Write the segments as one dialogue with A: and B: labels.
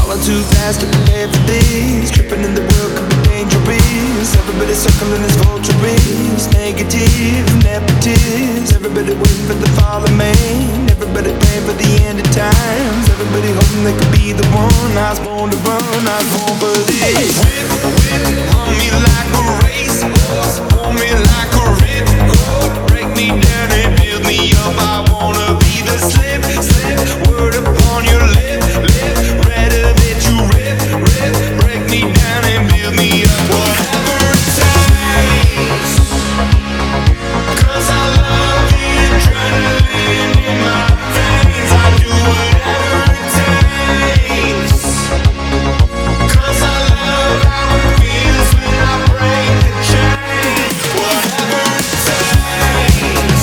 A: Falling too fast to prepare for this. Tripping in the world could be dangerous. Everybody circling as vultures. Negative, nepotist. Everybody waiting for the fall of man. Everybody praying for the end of times. Everybody hoping they could be the one. I was born to run, I was born for this. Run me like a racehorse. Pull me like a ripcord. Break me down and build me up. I wanna be the slip. Word upon your lip. Rather that you rip. Break me down and build me up. Whatever it takes. 'Cause I love the adrenaline in my veins. I do whatever it takes. 'Cause I love how it feels when I break the chain. Whatever it takes.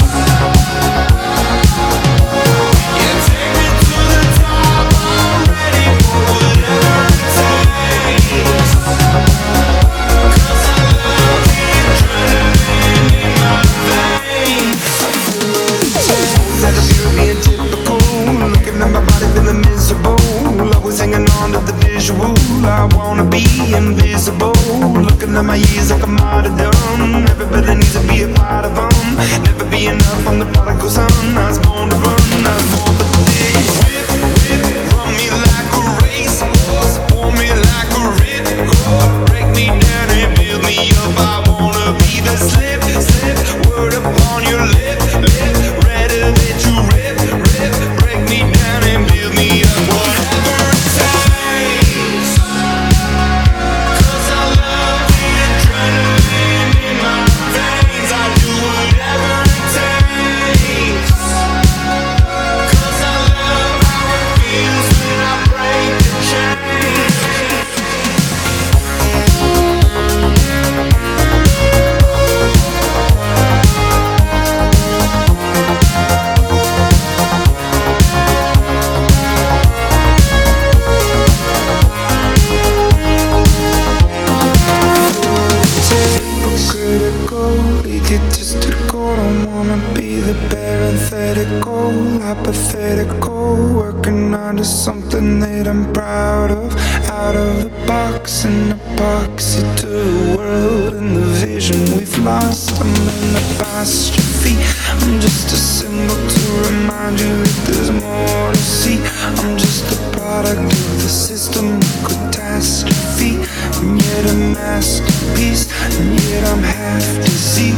A: Yeah, take me to the top. I'm ready for whatever it takes. 'Cause I love the adrenaline in my veins. That appear being typical. Looking at my body feeling miserable. Always hanging on to the visual. I wanna be invisible. Looking at my years like a martyrdom. Everybody needs to be a part of them. Never be enough on the prodigal son. I was born to run, I was born for this. Run me like a racehorse. Pull me like a ripcord. Break me down and build me up. I wanna be the slip. Word upon your lip. Rather that you rip. Break me down and build me up. Whatever it takes. 'Cause I love the adrenaline in my veins. I do whatever it takes. 'Cause I love how it feels when I break the chain. Hypocritical, egotistical. Don't wanna be the parenthetical, hypothetical. Working onto something that I'm proud of. Out of the box, an epoxy to the world and the vision we've lost. I'm in apostrophe. I'm just a symbol to remind you that there's more to see. I'm just a product of the system of catastrophe, and yet a masterpiece, and yet I'm half diseased.